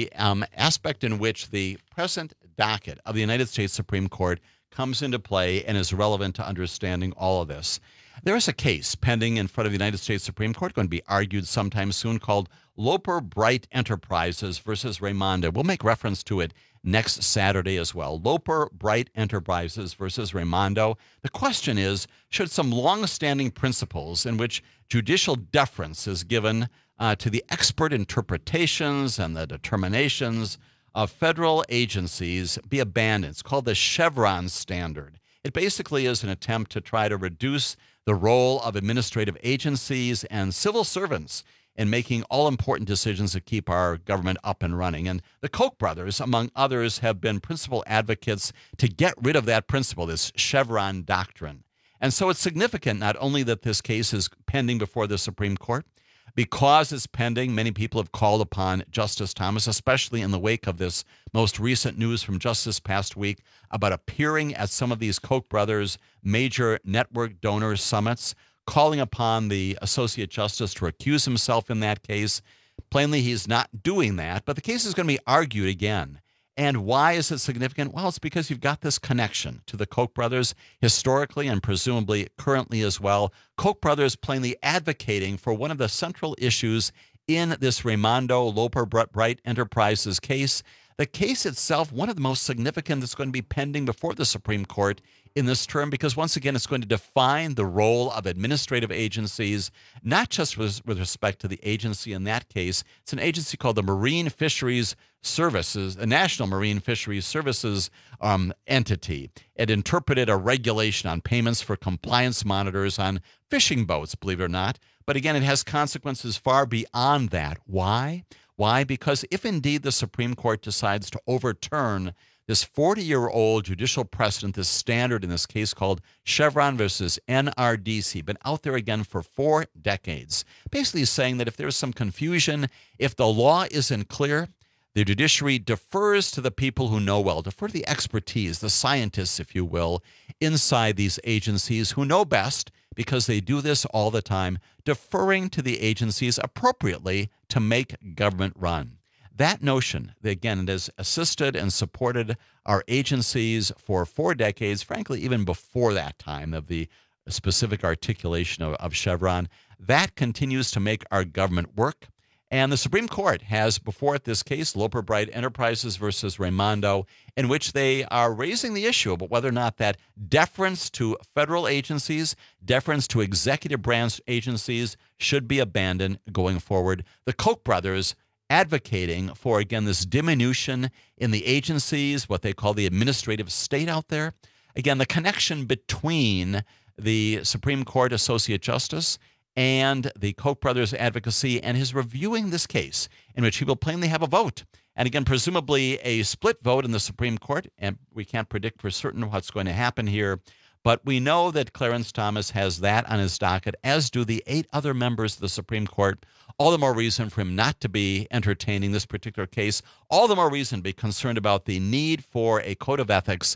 S19: aspect in which the present docket of the United States Supreme Court comes into play and is relevant to understanding all of this. There is a case pending in front of the United States Supreme Court, going to be argued sometime soon, called Loper Bright Enterprises versus Raimondo. We'll make reference to it next Saturday as well. Loper Bright Enterprises versus Raimondo. The question is, should some long-standing principles in which judicial deference is given to the expert interpretations and the determinations of federal agencies be abandoned? It's called the Chevron standard. It basically is an attempt to try to reduce the role of administrative agencies and civil servants in making all important decisions that keep our government up and running. And the Koch brothers, among others, have been principal advocates to get rid of that principle, this Chevron doctrine. And so it's significant not only that this case is pending before the Supreme Court, because it's pending, many people have called upon Justice Thomas, especially in the wake of this most recent news from just this past week about appearing at some of these Koch brothers' major network donor summits, calling upon the Associate Justice to recuse himself in that case. Plainly, he's not doing that, but the case is going to be argued again. And why is it significant? Well, it's because you've got this connection to the Koch brothers historically and presumably currently as well. Koch brothers plainly advocating for one of the central issues in this Raimondo Loper Bright Enterprises case. The case itself, one of the most significant that's going to be pending before the Supreme Court in this term, because once again, it's going to define the role of administrative agencies, not just with respect to the agency in that case. It's an agency called the Marine Fisheries Services, the National Marine Fisheries Services entity. It interpreted a regulation on payments for compliance monitors on fishing boats, believe it or not. But again, it has consequences far beyond that. Why? Why? Because if indeed the Supreme Court decides to overturn this 40-year-old judicial precedent, this standard in this case called Chevron versus NRDC, been out there again for 4 decades, basically saying that if there's some confusion, if the law isn't clear, the judiciary defers to the people who know well, defer to the expertise, the scientists, if you will, inside these agencies who know best, because they do this all the time, deferring to the agencies appropriately to make government run. That notion, again, it has assisted and supported our agencies for 4 decades, frankly, even before that time of the specific articulation of Chevron. That continues to make our government work. And the Supreme Court has before it this case, Loper Bright Enterprises versus Raimondo, in which they are raising the issue about whether or not that deference to federal agencies, deference to executive branch agencies should be abandoned going forward. The Koch brothers advocating for, again, this diminution in the agencies, what they call the administrative state out there. Again, the connection between the Supreme Court Associate Justice and the Koch brothers' advocacy, and his reviewing this case in which he will plainly have a vote. And again, presumably a split vote in the Supreme Court, and we can't predict for certain what's going to happen here. But we know that Clarence Thomas has that on his docket, as do the 8 other members of the Supreme Court. All the more reason for him not to be entertaining this particular case. All the more reason to be concerned about the need for a code of ethics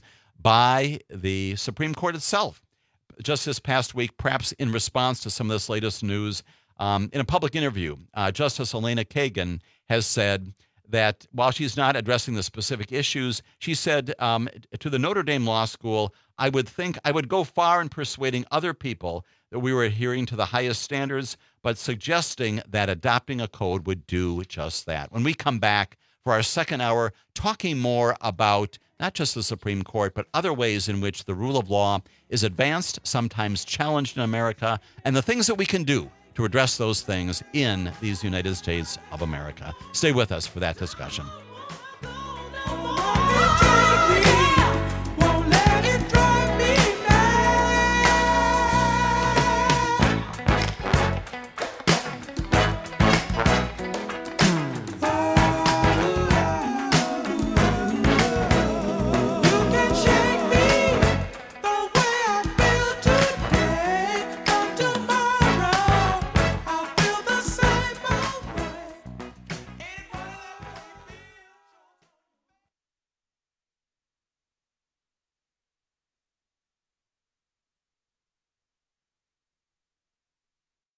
S19: by the Supreme Court itself. Just this past week, perhaps in response to some of this latest news, in a public interview, Justice Elena Kagan has said that while she's not addressing the specific issues, she said to the Notre Dame Law School, I would go far in persuading other people that we were adhering to the highest standards, but suggesting that adopting a code would do just that. When we come back for our second hour, talking more about not just the Supreme Court, but other ways in which the rule of law is advanced, sometimes challenged in America, and the things that we can do to address those things in these United States of America. Stay with us for that discussion.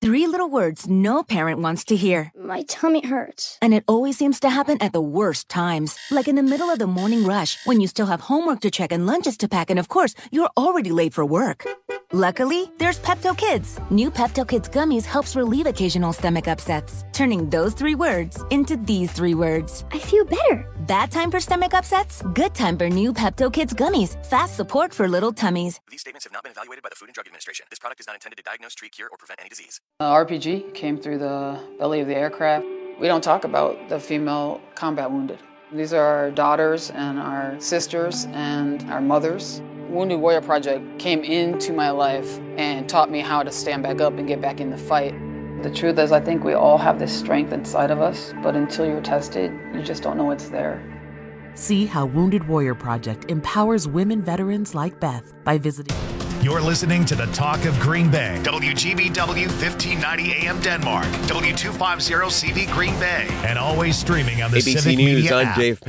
S9: 3 little words no parent wants to hear.
S25: My tummy hurts.
S9: And it always seems to happen at the worst times. Like in the middle of the morning rush, when you still have homework to check and lunches to pack, and of course, you're already late for work. Luckily, there's Pepto Kids. New Pepto Kids gummies helps relieve occasional stomach upsets, turning those 3 words into these 3 words.
S25: I feel better.
S9: Bad time for stomach upsets? Good time for new Pepto Kids gummies. Fast support for little tummies.
S10: These statements have not been evaluated by the Food and Drug Administration. This product is not intended to diagnose, treat, cure, or prevent any disease.
S22: RPG came through the belly of the aircraft. We don't talk about the female combat wounded. These are our daughters and our sisters and our mothers. Wounded Warrior Project came into my life and taught me how to stand back up and get back in the fight. The truth is, I think we all have this strength inside of us, but until you're tested, you just don't know it's there.
S12: See how Wounded Warrior Project empowers women veterans like Beth by visiting.
S11: You're listening to the Talk of Green Bay. WGBW 1590 AM Denmark. W250 CV Green Bay. And always streaming on the
S13: ABC
S11: Civic
S13: News,
S11: Media
S13: I'm
S11: app.
S13: Dave